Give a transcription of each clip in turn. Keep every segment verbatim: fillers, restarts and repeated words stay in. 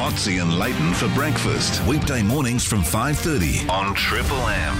Motsy and Leighton for breakfast. Weekday mornings from five thirty on Triple M.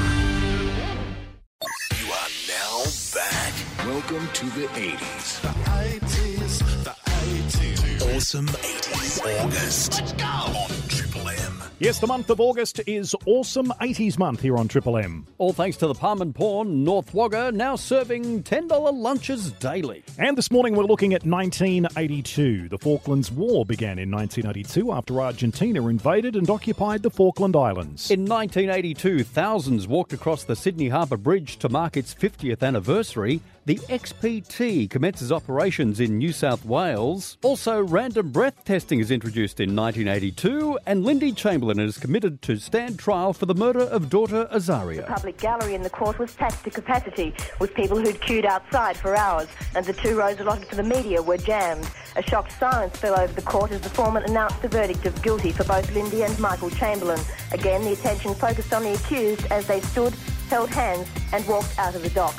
You are now back. Welcome to the eighties. The eighties. The eighties. Awesome eighties August. Let's go on Triple M. Yes, the month of August is Awesome eighties Month here on Triple M. All thanks to the Palm and Pawn, North Wagga, now serving ten dollars lunches daily. And this morning we're looking at nineteen eighty-two. The Falklands War began in nineteen eighty-two after Argentina invaded and occupied the Falkland Islands. In nineteen eighty-two, thousands walked across the Sydney Harbour Bridge to mark its fiftieth anniversary. The X P T commences operations in New South Wales. Also, random breath testing is introduced in nineteen eighty-two, and Lindy Chamberlain is committed to stand trial for the murder of daughter Azaria. The public gallery in the court was packed to capacity, with people who'd queued outside for hours, and the two rows allotted for the media were jammed. A shocked silence fell over the court as the foreman announced the verdict of guilty for both Lindy and Michael Chamberlain. Again, the attention focused on the accused as they stood, held hands, and walked out of the dock.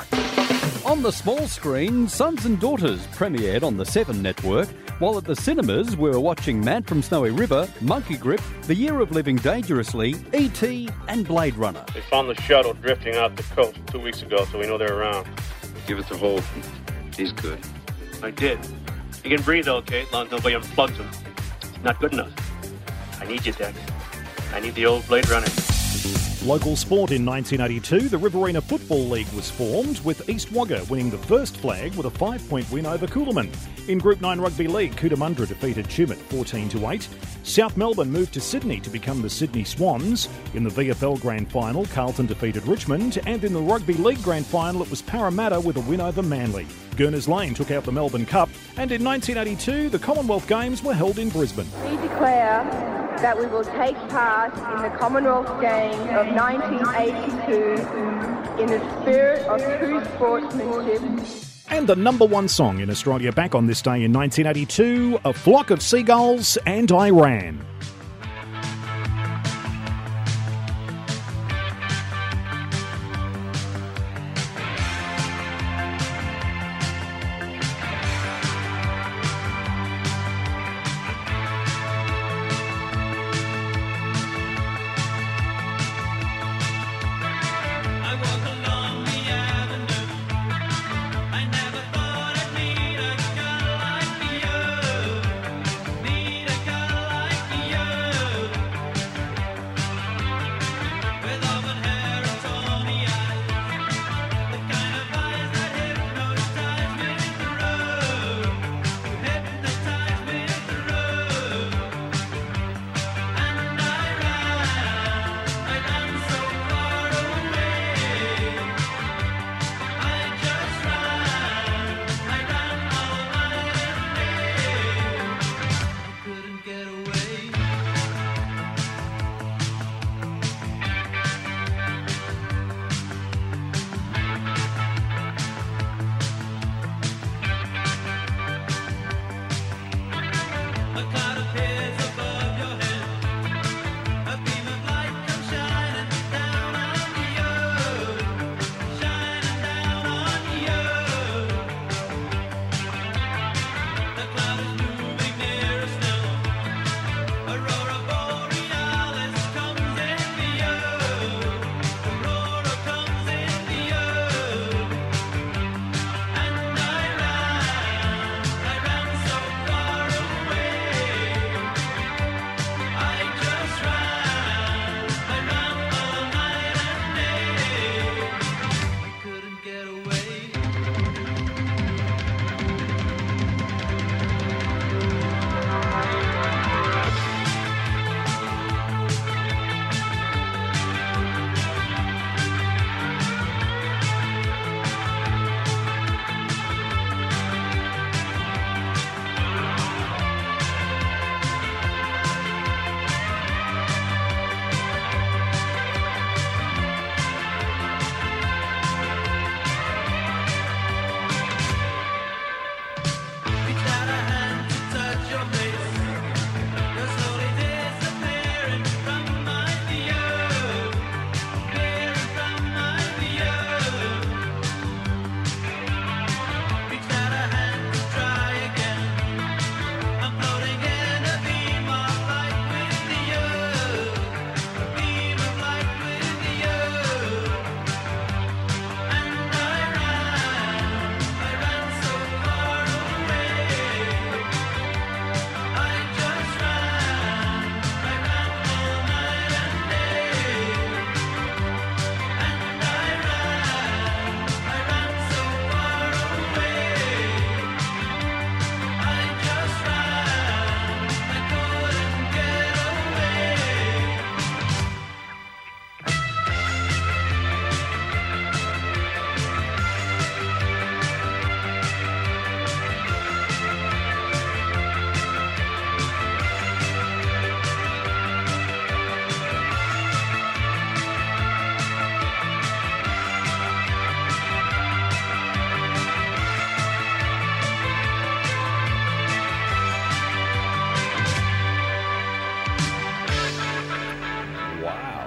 On the small screen, Sons and Daughters premiered on the Seven Network, while at the cinemas we were watching Man from Snowy River, Monkey Grip, The Year of Living Dangerously, E T and Blade Runner. We found the shuttle drifting off the coast two weeks ago, so we know they're around. Give it to Holt. He's good. I did. He can breathe okay, as long as nobody unplugs him. It's not good enough. I need you, Dex. I need the old Blade Runner. Local sport in nineteen eighty-two, the Riverina Football League was formed, with East Wagga winning the first flag with a five-point win over Coolaman. In Group nine Rugby League, Cootamundra defeated Tumut fourteen to eight. South Melbourne moved to Sydney to become the Sydney Swans. In the V F L Grand Final, Carlton defeated Richmond, and in the Rugby League Grand Final, it was Parramatta with a win over Manly. Gooners Lane took out the Melbourne Cup, and in nineteen eighty-two, the Commonwealth Games were held in Brisbane. We declare that we will take part in the Commonwealth Games of nineteen eighty-two in the spirit of true sportsmanship. And the number one song in Australia back on this day in nineteen eighty-two, A Flock of Seagulls and I Ran.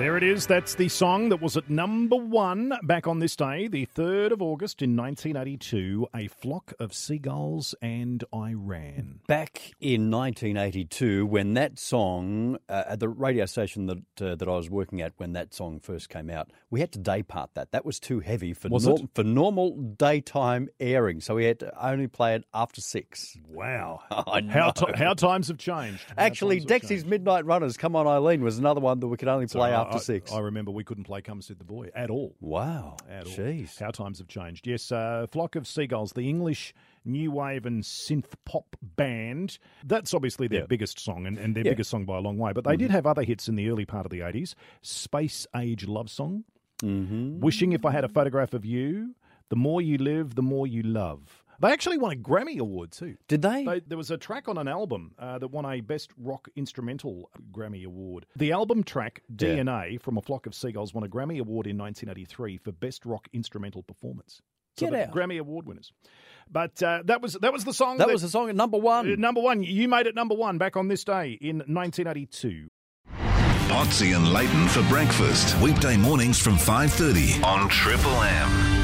There it is. That's the song that was at number one back on this day, the third of August in nineteen eighty-two, A Flock of Seagulls and I Ran. Back in nineteen eighty-two, when that song, uh, at the radio station that uh, that I was working at when that song first came out, we had to day part that. That was too heavy for, Was nor- it? for normal daytime airing, so we had to only play it after six. Wow. I know. How, t- how times have changed. How Actually, times have Dexy's changed. Midnight Runners, Come On Eileen, was another one that we could only So play I- after I, six. I remember we couldn't play Come Sit the Boy at all. Wow. At all. Jeez. How times have changed. Yes, uh, Flock of Seagulls, the English new wave and synth pop band. That's obviously their Yeah. biggest song and, and their Yeah. biggest song by a long way. But they Mm-hmm. did have other hits in the early part of the eighties. Space Age Love Song. Mm-hmm. Wishing If I Had a Photograph of You. The More You Live, The More You Love. They actually won a Grammy Award too. Did they? They, there was a track on an album uh, that won a Best Rock Instrumental Grammy Award. The album track D N A from A Flock of Seagulls won a Grammy Award in nineteen eighty-three for Best Rock Instrumental Performance. So Get the out. Grammy Award winners. But uh, that was that was the song. That was the song at number one. uh, number one. You made it number one back on this day in nineteen eighty-two. Potsy and Leighton for breakfast. Weekday mornings from five thirty on Triple M.